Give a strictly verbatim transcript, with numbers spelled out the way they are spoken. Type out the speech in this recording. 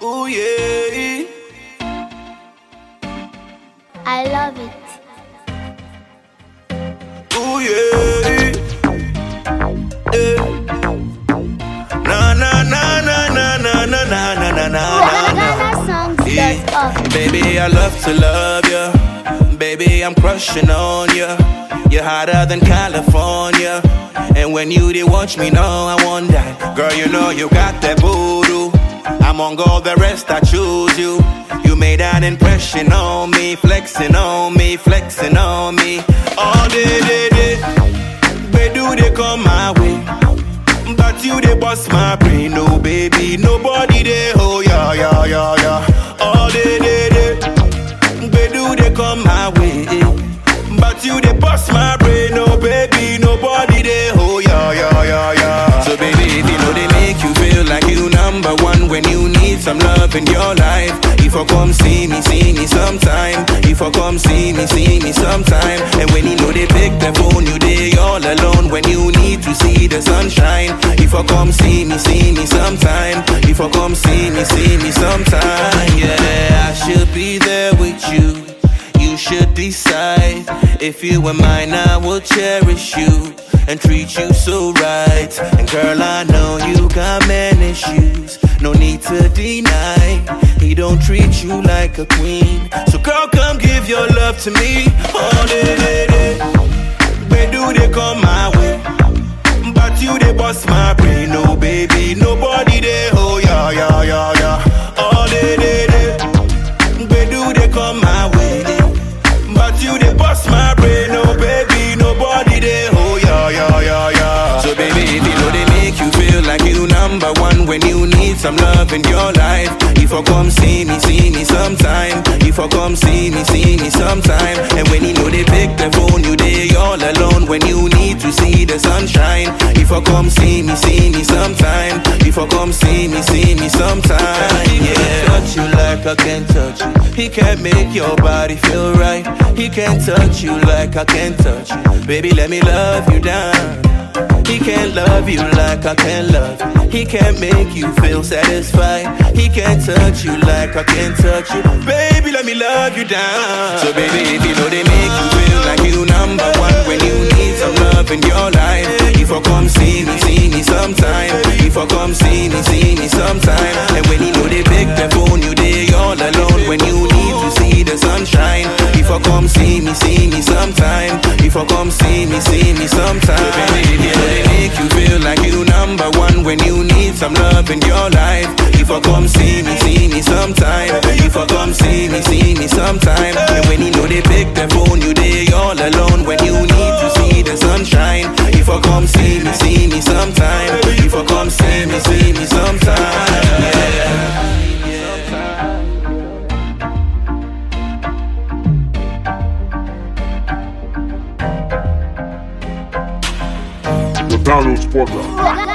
Ooh yeah, I love it. ooh yeah, yeah. Na na na na na na na na na na na Ghana songs yeah. dot org. Baby, I love to love ya. Baby, I'm crushing on ya. You're hotter than California. And when you did watch me, no, I won't die. Girl, you know you got that voodoo. Among all the rest, I choose you. You made an impression on me, flexing on me, flexing on me. All day, day, day. Where do they come my way? But you, they bust my brain. No, baby, nobody there. Oh, yeah, yeah, yeah, yeah. All day, day, day. Where do they come my way? But you, they bust my brain. No, baby, nobody there. Oh, yeah, yeah, yeah, yeah. So, baby, if you know they make you feel like you number one when you need some love in your life. If I come see me, see me sometime. If I come see me, see me sometime. And when you know they pick the phone, you there all alone when you need to see the sunshine. If I come see me, see me sometime. If I come see me, see me sometime. Yeah, I should be there with you. You should decide. If you were mine, I will cherish you and treat you so right. And girl, I know you got man issues, no need to deny. He don't treat you like a queen. So girl, come give your love to me. Oh, day, day, day. Where do they come my way? But you, they bust my brain. No, baby, nobody there. Oh, yeah, yeah, yeah, yeah. Oh, day, day, day. Where do they come my way? But you, they bust my brain. No, baby, nobody there. Oh, yeah, yeah, yeah, yeah. So, baby, if you know they make you feel like you number one when you need some love in your life. If I come see me, see me sometime. If I come see me, see me sometime. And when you know they pick the phone, you there all alone when you need to see the sunshine. If I come see me, see me sometime. If I come see me, see me sometime. Yeah, touch you like I can touch you. He can't make your body feel right. He can't touch you like I can touch you. Baby, let me love you down. He can't love you like I can love you. He can't make you feel satisfied. He can't touch you like I can touch you. Baby, let me love you down. So baby, if you know they make you feel like you number one when you need some love in your life. If I come see me, see me sometime. If I come see me, see me sometime. And when you know they pick the phone, you there all alone when you need to see the sunshine. If I come see me, see me sometime. If I come see me, see me sometime. So baby, if you know they make you feel like you number one when you need some love in your life. If I come see me, see me sometime. If I come see me, see me sometime. And when you know they pick the phone, you there all alone when you need to see the sunshine. If I come see me, see me sometime. If I come see me, see me sometime. Yeah. The Downloads Podcast.